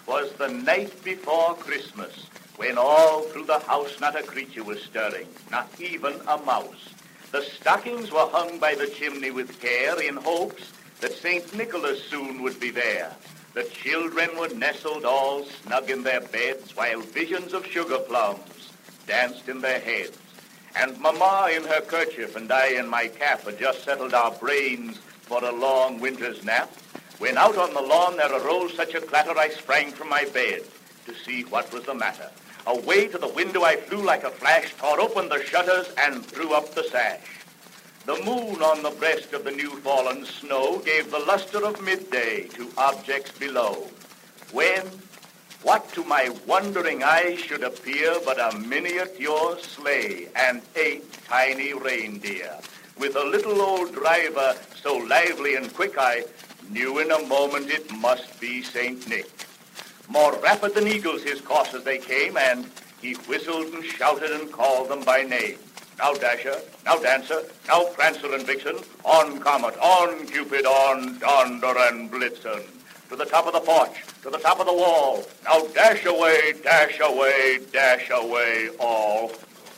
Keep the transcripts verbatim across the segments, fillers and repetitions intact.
'Twas the night before Christmas, when all through the house not a creature was stirring, not even a mouse. The stockings were hung by the chimney with care in hopes that Saint Nicholas soon would be there. The children were nestled all snug in their beds while visions of sugar plums danced in their heads. And Mamma in her kerchief and I in my cap had just settled our brains for a long winter's nap, when out on the lawn there arose such a clatter I sprang from my bed to see what was the matter. Away to the window I flew like a flash, tore open the shutters, and threw up the sash. The moon on the breast of the new-fallen snow gave the luster of midday to objects below, when what to my wondering eyes should appear but a miniature sleigh and eight tiny reindeer, with a little old driver so lively and quick I knew in a moment it must be Saint Nick. More rapid than eagles his coursers they came, and he whistled and shouted and called them by name. Now Dasher, now Dancer, now Prancer and Vixen, on Comet, on Cupid, on Donder and Blitzen, to the top of the porch, to the top of the wall. Now dash away, dash away, dash away all.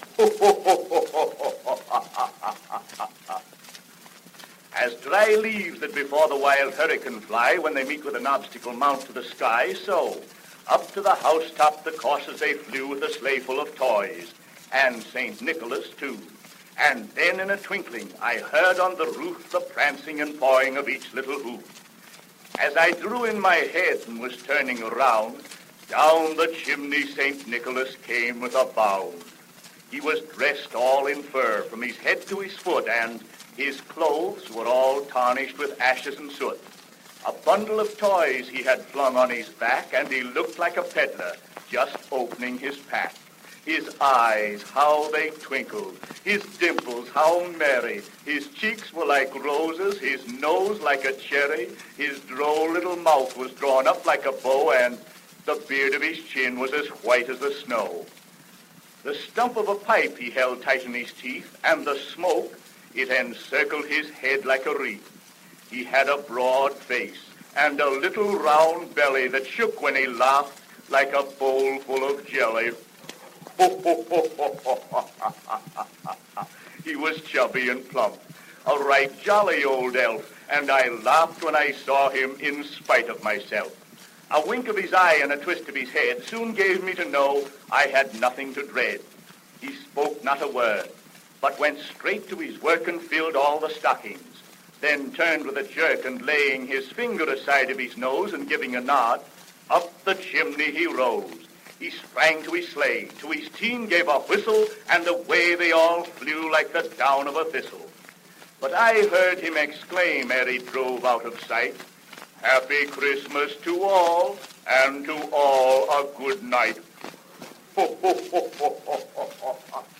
As dry leaves that before the wild hurricane fly when they meet with an obstacle mount to the sky, so up to the housetop the coursers they flew with a sleigh full of toys, and Saint Nicholas too. And then in a twinkling I heard on the roof the prancing and pawing of each little hoof. As I drew in my head and was turning around, down the chimney Saint Nicholas came with a bound. He was dressed all in fur from his head to his foot, and his clothes were all tarnished with ashes and soot. A bundle of toys he had flung on his back, and he looked like a peddler just opening his pack. His eyes, how they twinkled, his dimples, how merry. His cheeks were like roses, his nose like a cherry. His droll little mouth was drawn up like a bow, and the beard of his chin was as white as the snow. The stump of a pipe he held tight in his teeth, and the smoke, it encircled his head like a wreath. He had a broad face and a little round belly that shook when he laughed like a bowl full of jelly. He was chubby and plump, a right jolly old elf, and I laughed when I saw him in spite of myself. A wink of his eye and a twist of his head soon gave me to know I had nothing to dread. He spoke not a word, but went straight to his work and filled all the stockings, then turned with a jerk and laying his finger aside of his nose and giving a nod, up the chimney he rose. He sprang to his sleigh, to his team gave a whistle, and away they all flew like the down of a thistle. But I heard him exclaim ere he drove out of sight, "Happy Christmas to all, and to all a good night." Ho, ho, ho, ho, ho, ho, ho.